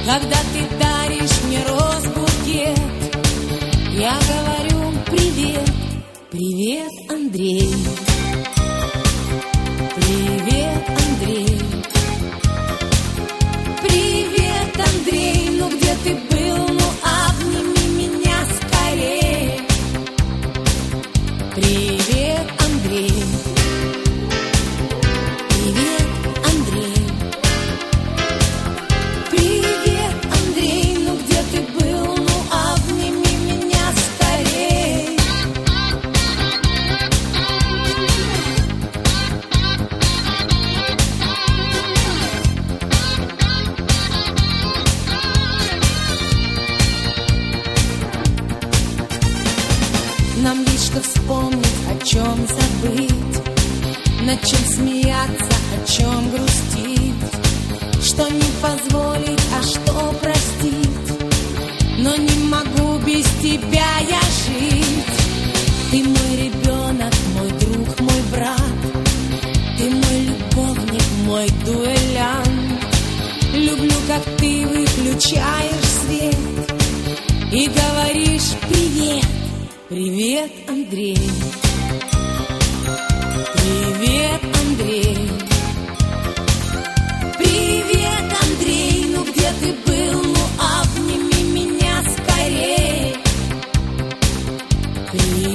когда ты даришь мне роз-букет, я говорю привет, привет, Андрей. Привет, Андрей. Привет, Андрей, ну где ты был? Ну обними меня скорее. Привет, Андрей. Привет, Андрей. Привет, Андрей, ну где ты был? Ну обними меня скорее. Нам есть что вспомнить, о чем забыть, над чем смеяться, о чем грустить, что не позволить, а что простить. Но не могу без тебя я жить. Ты мой ребенок, мой друг, мой брат, ты мой любовник, мой дуэлянт. Люблю, как ты выключаешь свет и говоришь привет. Привет, Андрей. Привет, Андрей. Привет, Андрей, ну где ты был? Ну обними меня скорее. Привет.